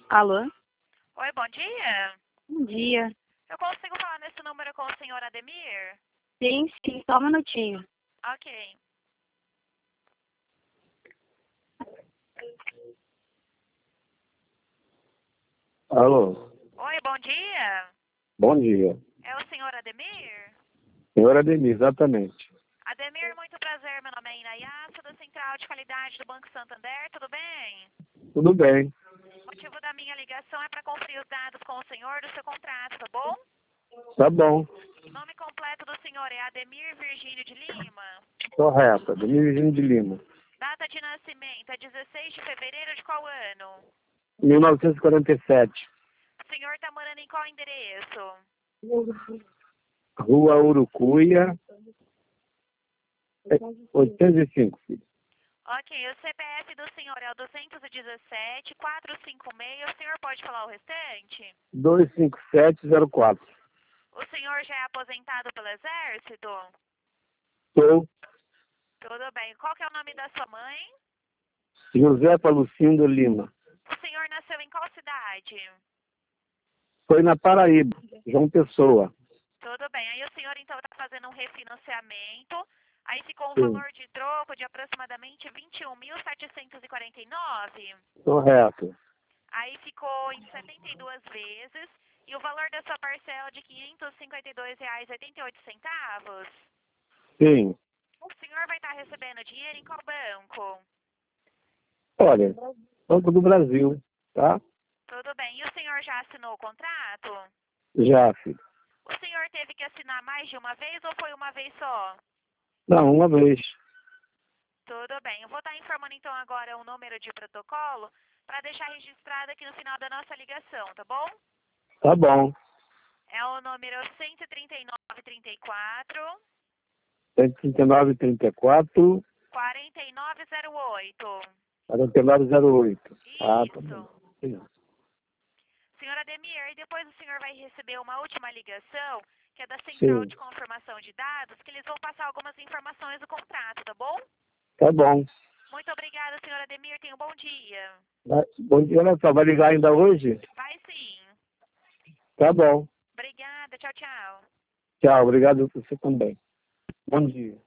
Alô? Oi, bom dia. Bom dia. Eu consigo falar nesse número com o senhor Ademir? Sim, só um minutinho. Ok. Alô, Oi, bom dia. bom dia. É o senhor Ademir? Senhor Ademir, exatamente. Ademir, muito prazer. Meu nome é Inayá, sou da Central de Qualidade do Banco Santander. Tudo bem? Tudo bem. O motivo da minha ligação é para conferir os dados com o senhor do seu contrato, tá bom? Tá bom. Nome completo do senhor é Ademir Virgínio de Lima. Correto. Ademir Virgínio de Lima. Data de nascimento é 16 de fevereiro de qual ano? 1947. O senhor está morando em qual endereço? Rua Urucuia, 805, filho. Ok, o CPF do senhor é o 217 456. O senhor pode falar o restante? 25704. O senhor já é aposentado pelo Exército? Sou Tudo bem. Qual que é o nome da sua mãe? Josefa Lucindo Lima. O senhor nasceu em qual cidade? Foi na Paraíba, João Pessoa. Tudo bem. Aí o senhor então está fazendo um refinanciamento. Aí ficou um Sim. valor de troco de aproximadamente 21.749. Correto. Aí ficou em 72 vezes. E o valor da sua parcela de R$ 552,88. Sim. O senhor vai estar recebendo dinheiro em qual banco? Olha, Banco do Brasil, tá? Tudo bem. E o senhor já assinou o contrato? Já, filho. O senhor teve que assinar mais de uma vez ou foi uma vez só? Não, uma vez. Tudo bem. Eu vou estar informando então agora o número de protocolo para deixar registrado aqui no final da nossa ligação, tá bom? Tá bom. É o número 13934 13934 4908. 4908. Ah, tá Isso. bom. Sim. Senhor Ademir, e depois o senhor vai receber uma última ligação, que é da Central Sim. de Confirmação de Dados, que eles vão passar algumas informações do contrato, tá bom? Tá bom. Muito obrigada, senhor Ademir. Tenha um bom dia. Bom dia, olha só, vai ligar ainda hoje? Vai sim. Tá bom. Obrigada. Tchau, tchau. Tchau, obrigado você também. Bom dia.